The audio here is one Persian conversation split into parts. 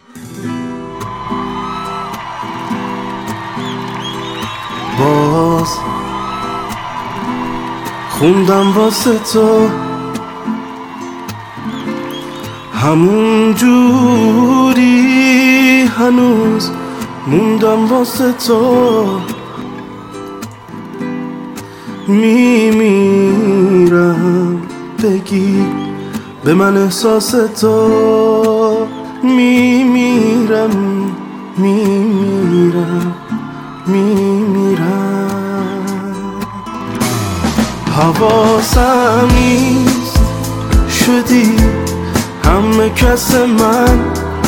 باز خوندم واسه تو همون جوری هنوز موندم واسه تو میمیرم بگی به من احساس تو میمیرم میمیرم حواسم نیست شدی همه کس من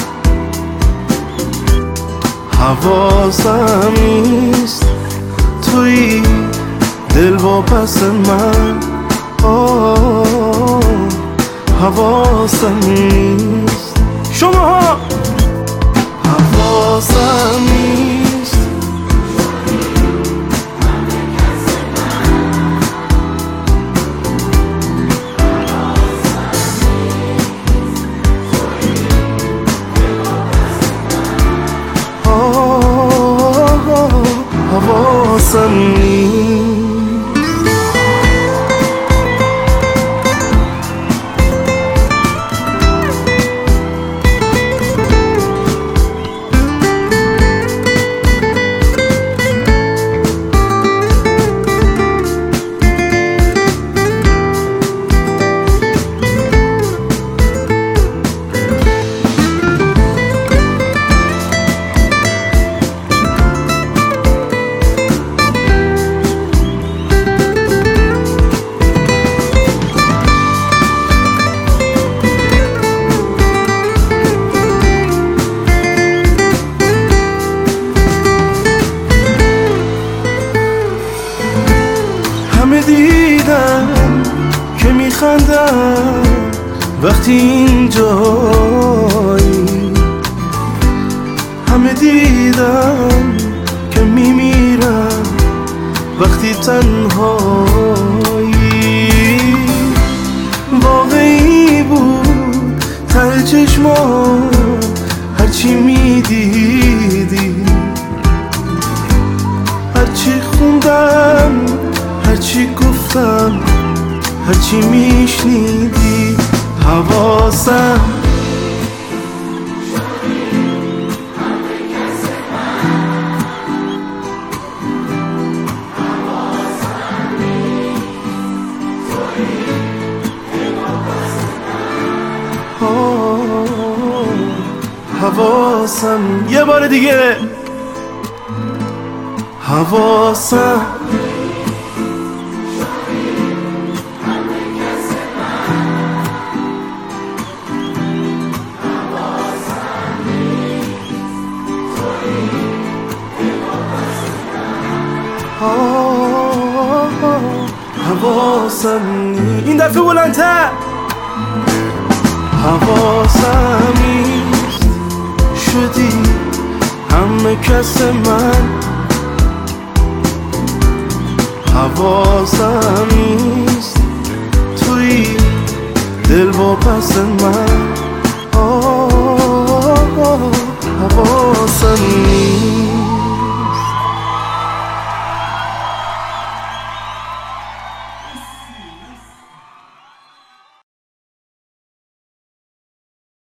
حواسم نیست توی دل واپس من حواسم نیست شما حواسم نیست حواسم نیست همه دیدم که میخندم وقتی اینجایی همه دیدم که میمیرم وقتی تنهایی واقعی بود ته چشمام هرچی میدیدی هرچی خوندم هرچی گفتم هرچی میشنیدی حواسم حواسم یه بار دیگه حواسم حواسم این دفعه بلندتر حواسم نیست شدی همه کس من حواسم نیست توی دل واپس من حواسم نیست